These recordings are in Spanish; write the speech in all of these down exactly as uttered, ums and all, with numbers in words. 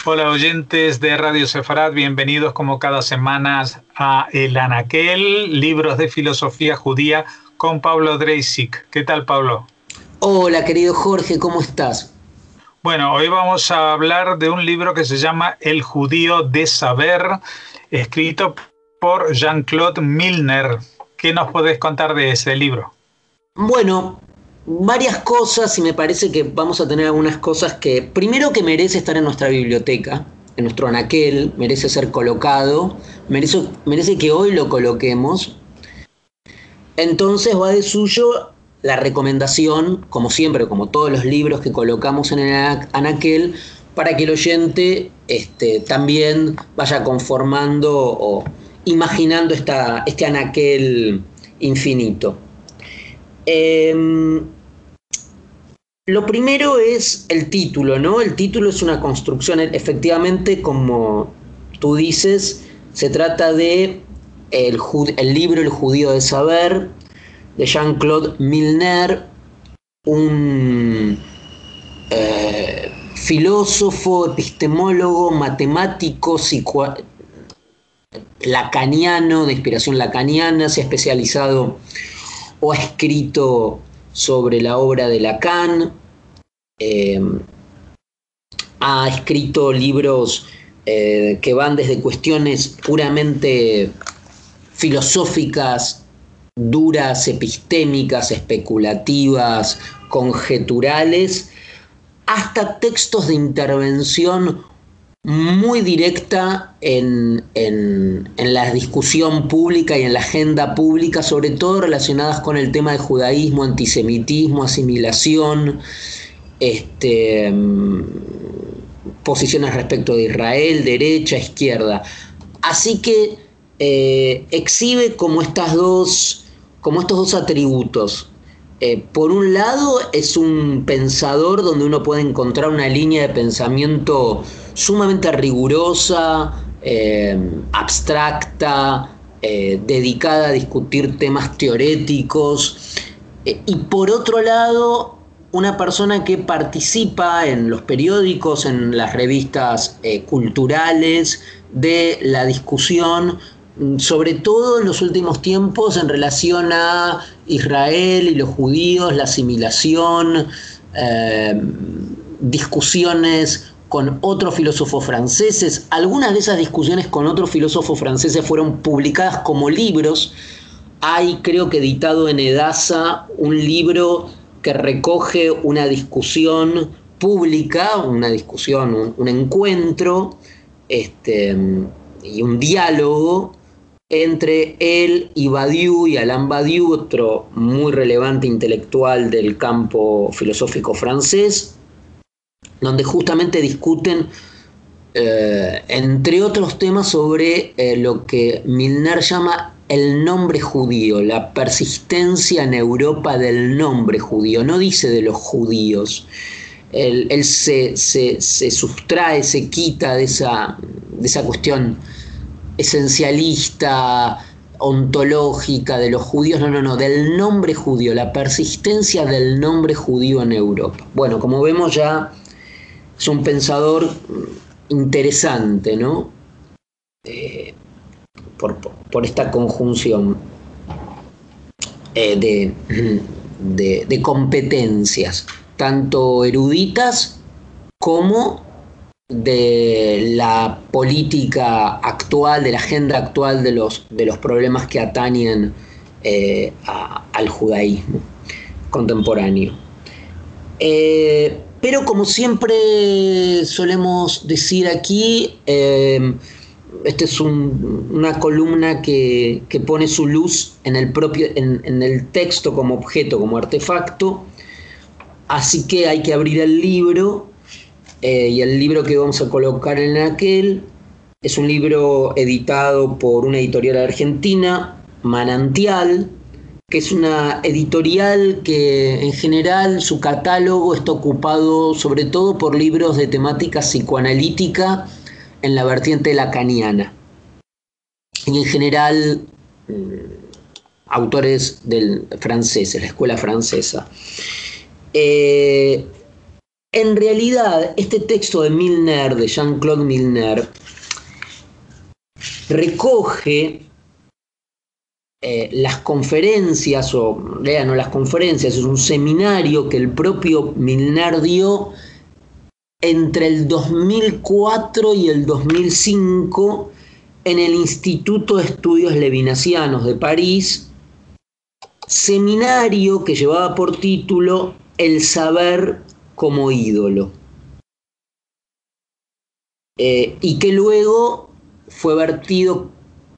Hola oyentes de Radio Sefarad, bienvenidos como cada semana a El Anaquel, libros de filosofía judía con Pablo Dreisig. ¿Qué tal, Pablo? Hola, querido Jorge, ¿cómo estás? Bueno, hoy vamos a hablar de un libro que se llama El judío de saber, escrito por Jean-Claude Milner. ¿Qué nos podés contar de ese libro? Bueno, varias cosas y me parece que vamos a tener algunas cosas que, primero que merece estar en nuestra biblioteca, en nuestro anaquel, merece ser colocado, merece, merece que hoy lo coloquemos. Entonces va de suyo la recomendación, como siempre, como todos los libros que colocamos en el anaquel, para que el oyente este, también vaya conformando o imaginando esta, este anaquel infinito. Eh, lo primero es el título, ¿no? El título es una construcción, efectivamente, como tú dices, se trata de el, el libro El judío de saber, de Jean-Claude Milner, un eh, filósofo, epistemólogo, matemático, psico lacaniano, de inspiración lacaniana, se ha especializado o ha escrito sobre la obra de Lacan, eh, ha escrito libros eh, que van desde cuestiones puramente filosóficas, duras, epistémicas, especulativas, conjeturales, hasta textos de intervención muy directa en, en, en la discusión pública y en la agenda pública, sobre todo relacionadas con el tema del judaísmo, antisemitismo, asimilación, este, posiciones respecto de Israel, derecha, izquierda. Así que eh, exhibe como, estas dos, como estos dos atributos. Eh, por un lado, es un pensador donde uno puede encontrar una línea de pensamiento sumamente rigurosa, eh, abstracta, eh, dedicada a discutir temas teoréticos. Eh, y por otro lado, una persona que participa en los periódicos, en las revistas eh, culturales, de la discusión, sobre todo en los últimos tiempos en relación a Israel y los judíos, la asimilación, eh, discusiones con otros filósofos franceses. Algunas de esas discusiones con otros filósofos franceses fueron publicadas como libros. Hay, creo que editado en Edasa, un libro que recoge una discusión pública, una discusión, un, un encuentro este, y un diálogo entre él y Badiou y Alain Badiou, otro muy relevante intelectual del campo filosófico francés, donde justamente discuten, eh, entre otros temas, sobre eh, lo que Milner llama el nombre judío, la persistencia en Europa del nombre judío. No dice de los judíos. Él, él se, se, se sustrae, se quita de esa, de esa cuestión esencialista, ontológica de los judíos, no, no, no, del nombre judío, la persistencia del nombre judío en Europa. Bueno, como vemos ya es un pensador interesante, ¿no? Eh, por, por, por esta conjunción eh, de, de, de competencias, tanto eruditas como de la política actual, de la agenda actual de los, de los problemas que atañen eh, a, al judaísmo contemporáneo. Eh, pero como siempre solemos decir aquí, eh, esta es un, una columna que, que pone su luz en el, propio, en, en el texto como objeto, como artefacto, así que hay que abrir el libro. Eh, y el libro que vamos a colocar en aquel es un libro editado por una editorial argentina, Manantial, que es una editorial que en general su catálogo está ocupado sobre todo por libros de temática psicoanalítica en la vertiente lacaniana. Y en general autores del franceses, la escuela francesa. Eh, en realidad, este texto de Milner, de Jean-Claude Milner, recoge eh, las conferencias, o no las conferencias, es un seminario que el propio Milner dio entre el dos mil cuatro y el dos mil cinco en el Instituto de Estudios Levinasianos de París, seminario que llevaba por título El saber como ídolo, eh, y que luego fue vertido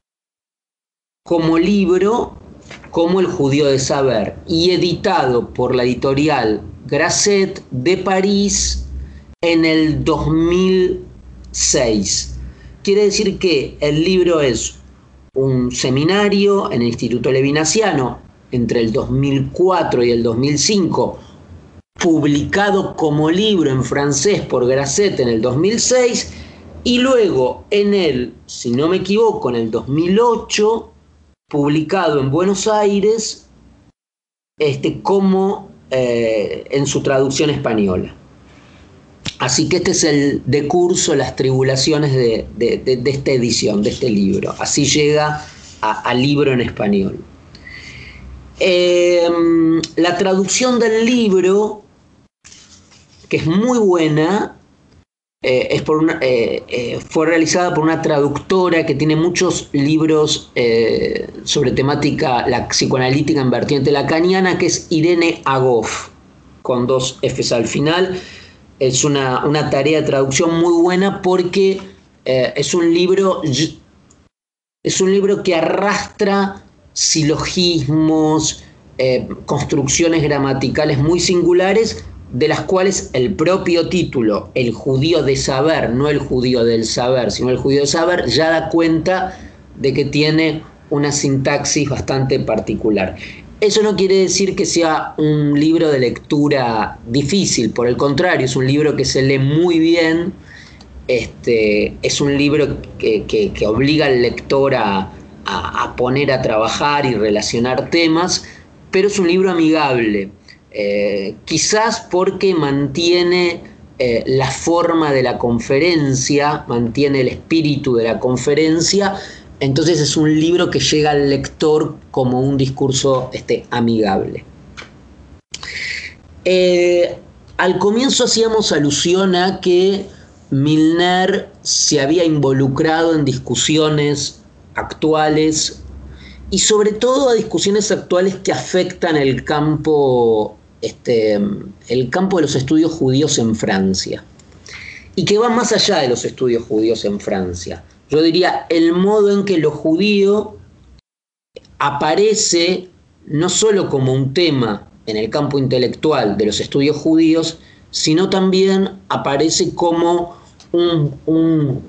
como libro como El judío de saber y editado por la editorial Grasset de París en el dos mil seis. Quiere decir que el libro es un seminario en el Instituto Levinasiano entre el dos mil cuatro y el dos mil cinco, publicado como libro en francés por Grasset en el dos mil seis, y luego en el, si no me equivoco, en el dos mil ocho, publicado en Buenos Aires este, como eh, en su traducción española. Así que este es el decurso, las tribulaciones de, de, de, de esta edición, de este libro. Así llega al libro en español. Eh, la traducción del libro, que es muy buena, eh, es por una, eh, eh, fue realizada por una traductora que tiene muchos libros eh, sobre temática la psicoanalítica en vertiente lacaniana, que es Irene Agoff, con dos Fs al final. Es una, una tarea de traducción muy buena porque eh, es un libro es un libro que arrastra silogismos, eh, construcciones gramaticales muy singulares, de las cuales el propio título, El judío de saber, no el judío del saber, sino el judío de saber, ya da cuenta de que tiene una sintaxis bastante particular. Eso no quiere decir que sea un libro de lectura difícil, por el contrario, es un libro que se lee muy bien, este, es un libro que, que, que obliga al lector a, a, a poner a trabajar y relacionar temas, pero es un libro amigable, eh, quizás porque mantiene eh, la forma de la conferencia, mantiene el espíritu de la conferencia. Entonces es un libro que llega al lector como un discurso este, amigable. Eh, al comienzo hacíamos alusión a que Milner se había involucrado en discusiones actuales y sobre todo a discusiones actuales que afectan el campo, este, el campo de los estudios judíos en Francia y que van más allá de los estudios judíos en Francia. Yo diría el modo en que lo judío aparece no solo como un tema en el campo intelectual de los estudios judíos, sino también aparece como un, un,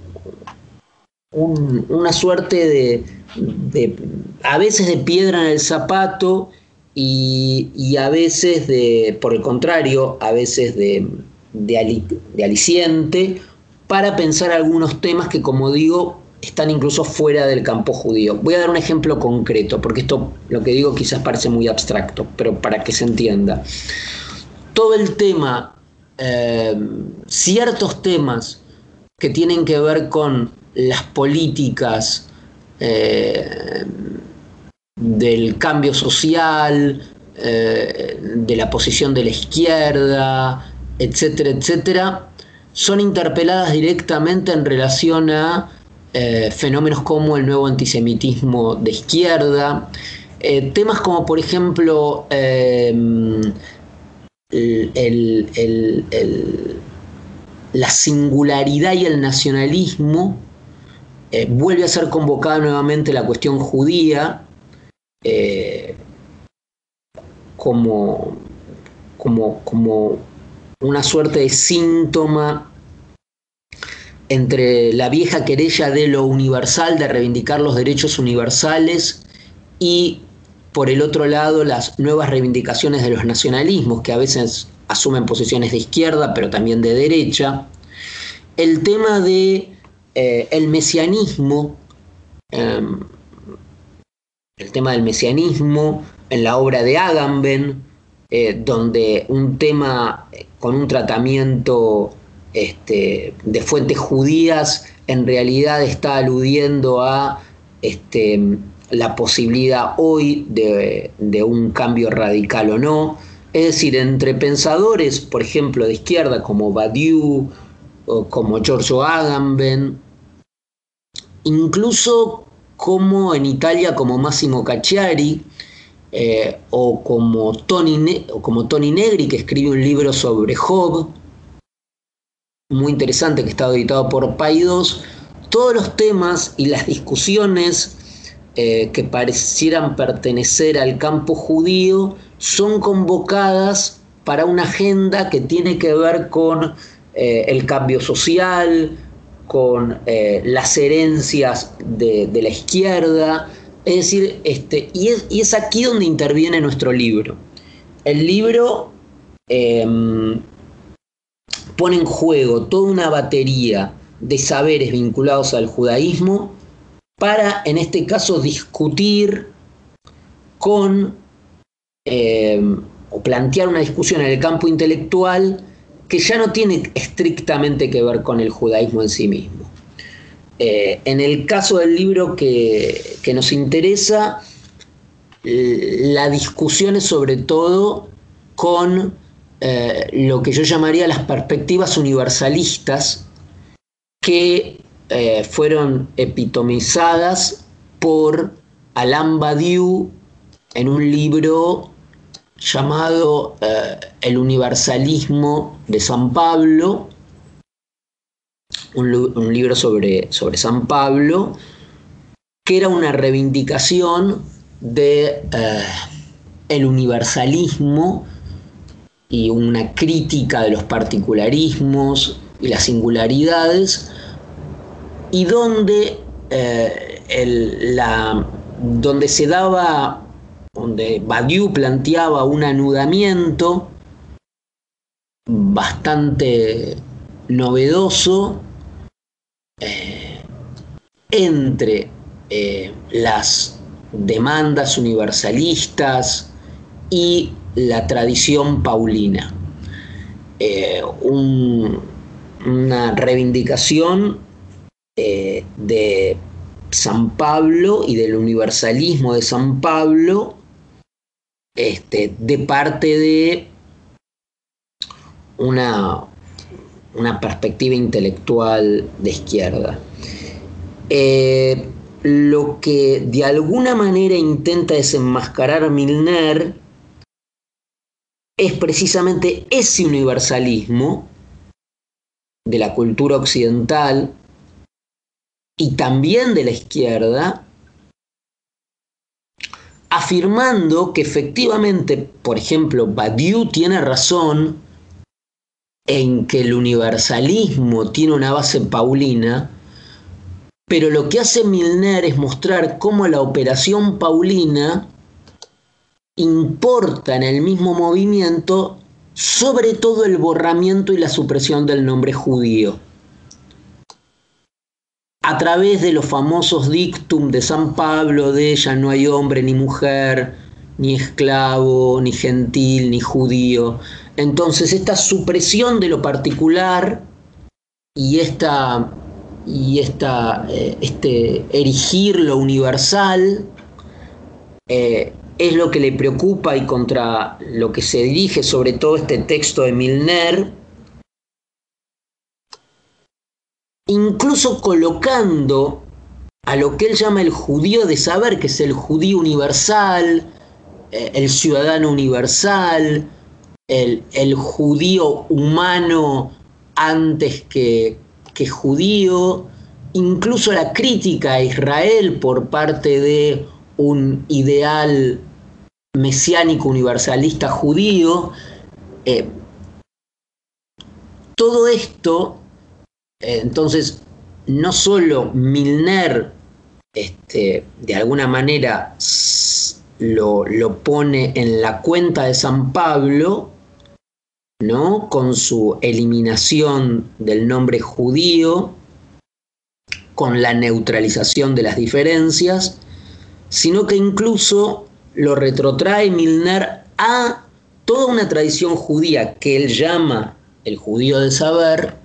un, una suerte de, de, a veces de piedra en el zapato y, y a veces de, por el contrario, a veces de, de, ali, de aliciente, para pensar algunos temas que, como digo, están incluso fuera del campo judío. Voy a dar un ejemplo concreto, porque esto, lo que digo, quizás parece muy abstracto, pero para que se entienda. Todo el tema, eh, ciertos temas que tienen que ver con las políticas eh, del cambio social, eh, de la posición de la izquierda, etcétera, etcétera, son interpeladas directamente en relación a eh, fenómenos como el nuevo antisemitismo de izquierda, eh, temas como por ejemplo eh, el, el, el, el, la singularidad y el nacionalismo, eh, vuelve a ser convocada nuevamente la cuestión judía eh, como, como, como una suerte de síntoma entre la vieja querella de lo universal, de reivindicar los derechos universales, y por el otro lado las nuevas reivindicaciones de los nacionalismos, que a veces asumen posiciones de izquierda pero también de derecha. El tema de eh, el mesianismo, eh, el tema del mesianismo en la obra de Agamben, eh, donde un tema con un tratamiento este, de fuentes judías en realidad está aludiendo a este, la posibilidad hoy de, de un cambio radical o no. Es decir, entre pensadores, por ejemplo, de izquierda, como Badiou o como Giorgio Agamben, incluso como en Italia, como Massimo Cacciari, eh, o, como Tony ne- o como Tony Negri, que escribe un libro sobre Job, muy interesante, que está editado por Paidós. Todos los temas y las discusiones eh, que parecieran pertenecer al campo judío son convocadas para una agenda que tiene que ver con eh, el cambio social, con eh, las herencias de, de la izquierda. Es decir, este, y, es, y es aquí donde interviene nuestro libro. El libro eh, pone en juego toda una batería de saberes vinculados al judaísmo para, en este caso, discutir con eh, o plantear una discusión en el campo intelectual que ya no tiene estrictamente que ver con el judaísmo en sí mismo. Eh, en el caso del libro que, que nos interesa, la discusión es sobre todo con eh, lo que yo llamaría las perspectivas universalistas que eh, fueron epitomizadas por Alain Badiou en un libro llamado eh, El universalismo de San Pablo, un, un libro sobre, sobre San Pablo, que era una reivindicación de eh, el universalismo y una crítica de los particularismos y las singularidades, y donde, eh, el, la, donde se daba, donde Badiou planteaba un anudamiento bastante novedoso eh, entre eh, las demandas universalistas y la tradición paulina. Eh, un, una reivindicación eh, de San Pablo y del universalismo de San Pablo este, de parte de una, una perspectiva intelectual de izquierda. Eh, lo que de alguna manera intenta desenmascarar Milner es precisamente ese universalismo de la cultura occidental y también de la izquierda, afirmando que efectivamente, por ejemplo, Badiou tiene razón en que el universalismo tiene una base paulina, pero lo que hace Milner es mostrar cómo la operación paulina importa en el mismo movimiento sobre todo el borramiento y la supresión del nombre judío, a través de los famosos dictum de San Pablo de ya no hay hombre ni mujer, ni esclavo, ni gentil, ni judío. Entonces esta supresión de lo particular y esta, y esta, eh, este erigir lo universal eh, es lo que le preocupa y contra lo que se dirige sobre todo este texto de Milner, incluso colocando a lo que él llama el judío de saber, que es el judío universal, eh, el ciudadano universal, el, el judío humano antes que, que judío, incluso la crítica a Israel por parte de un ideal mesiánico universalista judío. Eh, todo esto, eh, entonces, no solo Milner este, de alguna manera lo, lo pone en la cuenta de San Pablo, ¿no?, con su eliminación del nombre judío, con la neutralización de las diferencias, sino que incluso lo retrotrae Milner a toda una tradición judía que él llama el judío de saber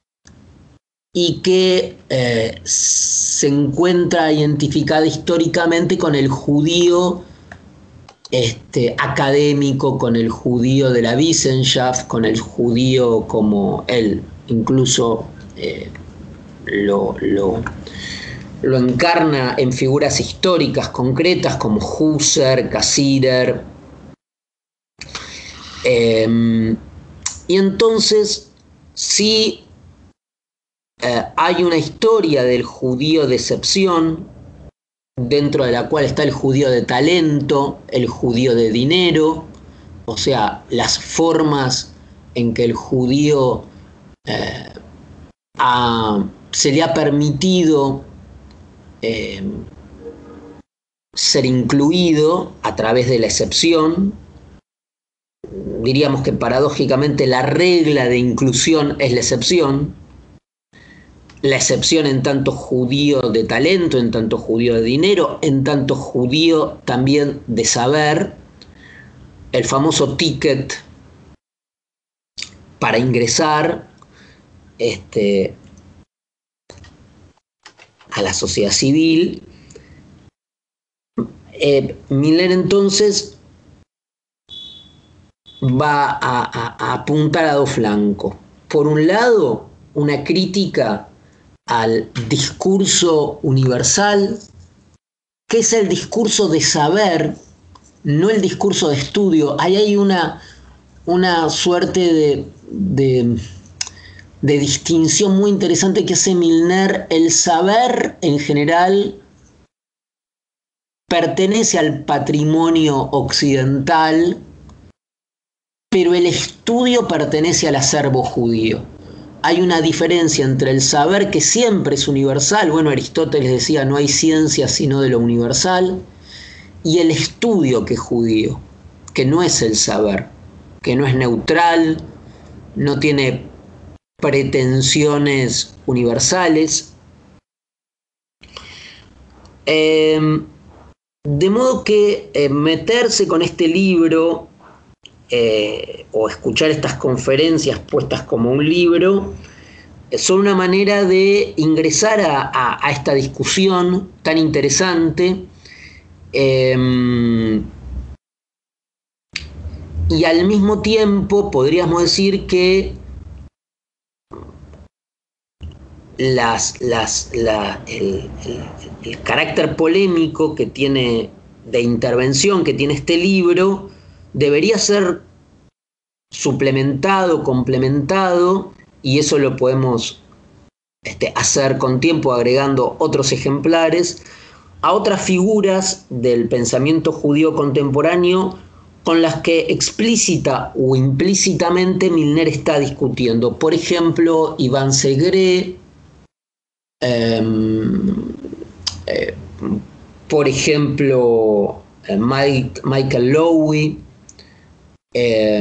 y que eh, se encuentra identificada históricamente con el judío este, académico, con el judío de la Wissenschaft, con el judío como él incluso eh, lo, lo, lo encarna en figuras históricas concretas como Husserl, Cassirer. Eh, y entonces sí eh, hay una historia del judío de excepción, dentro de la cual está el judío de talento, el judío de dinero, o sea, las formas en que el judío eh, ha, se le ha permitido eh, ser incluido a través de la excepción. Diríamos que paradójicamente la regla de inclusión es la excepción. La excepción en tanto judío de talento, en tanto judío de dinero, en tanto judío también de saber. El famoso ticket para ingresar este, a la sociedad civil. Eh, Milner entonces va a, a, a apuntar a dos flancos. Por un lado, una crítica al discurso universal, que es el discurso de saber, no el discurso de estudio. Ahí hay una, una suerte de, de, de distinción muy interesante que hace Milner. El saber en general pertenece al patrimonio occidental, pero el estudio pertenece al acervo judío. Hay una diferencia entre el saber, que siempre es universal, bueno, Aristóteles decía no hay ciencia sino de lo universal, y el estudio, que es judío, que no es el saber, que no es neutral, no tiene pretensiones universales. Eh, de modo que eh, meterse con este libro Eh, o escuchar estas conferencias puestas como un libro eh, son una manera de ingresar a, a, a esta discusión tan interesante eh, y al mismo tiempo podríamos decir que las, las, la, el, el, el carácter polémico que tiene, de intervención que tiene este libro, debería ser suplementado, complementado, y eso lo podemos este, hacer con tiempo agregando otros ejemplares a otras figuras del pensamiento judío contemporáneo con las que explícita o implícitamente Milner está discutiendo. Por ejemplo, Iván Segre, eh, eh, por ejemplo, eh, Mike, Michael Lowy. Eh,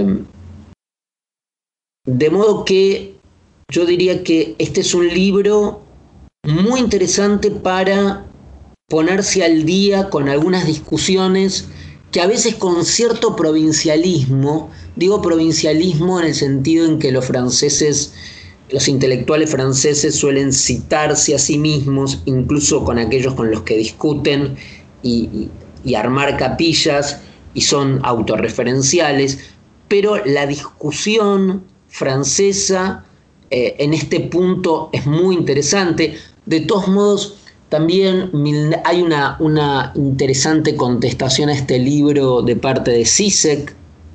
de modo que yo diría que este es un libro muy interesante para ponerse al día con algunas discusiones que a veces con cierto provincialismo, digo provincialismo en el sentido en que los franceses, los intelectuales franceses suelen citarse a sí mismos, incluso con aquellos con los que discuten y, y, y armar capillas, y son autorreferenciales, pero la discusión francesa eh, en este punto es muy interesante. De todos modos, también hay una, una interesante contestación a este libro de parte de Zizek.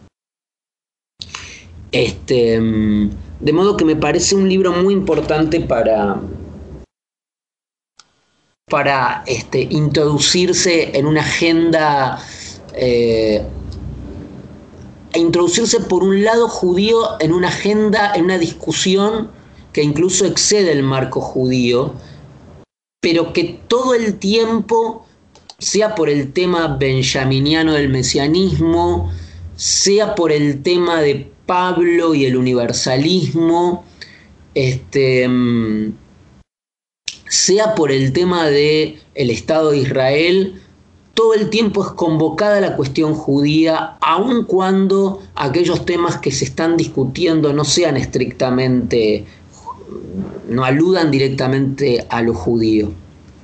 Este, de modo que me parece un libro muy importante para, para este, introducirse en una agenda, eh, e introducirse por un lado judío en una agenda, en una discusión que incluso excede el marco judío, pero que todo el tiempo, sea por el tema benjaminiano del mesianismo, sea por el tema de Pablo y el universalismo, este, sea por el tema del Estado de Israel, todo el tiempo es convocada la cuestión judía, aun cuando aquellos temas que se están discutiendo no sean estrictamente, no aludan directamente a lo judío.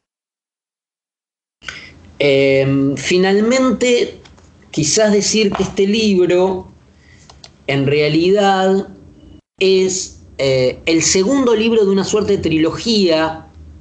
Eh, finalmente, quizás decir que este libro en realidad es eh, el segundo libro de una suerte de trilogía,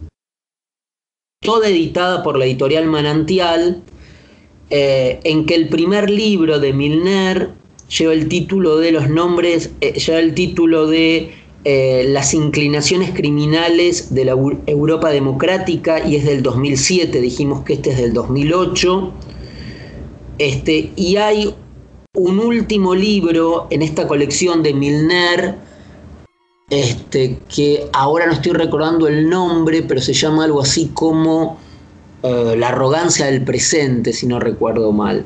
toda editada por la editorial Manantial, eh, en que el primer libro de Milner lleva el título de los nombres, eh, lleva el título de eh, las inclinaciones criminales de la Europa democrática, y es del dos mil siete, dijimos que este es del dos mil ocho, este, y hay un último libro en esta colección de Milner, Este, que ahora no estoy recordando el nombre, pero se llama algo así como uh, La arrogancia del presente, si no recuerdo mal.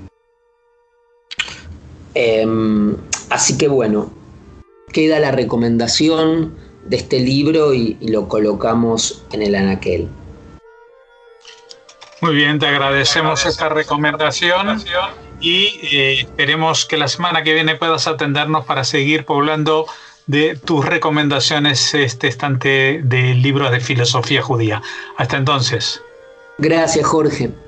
Eh, así que bueno, queda la recomendación de este libro y, y lo colocamos en el anaquel. Muy bien, te agradecemos esta recomendación y eh, esperemos que la semana que viene puedas atendernos para seguir poblando de tus recomendaciones este estante de libros de filosofía judía. Hasta entonces. Gracias, Jorge.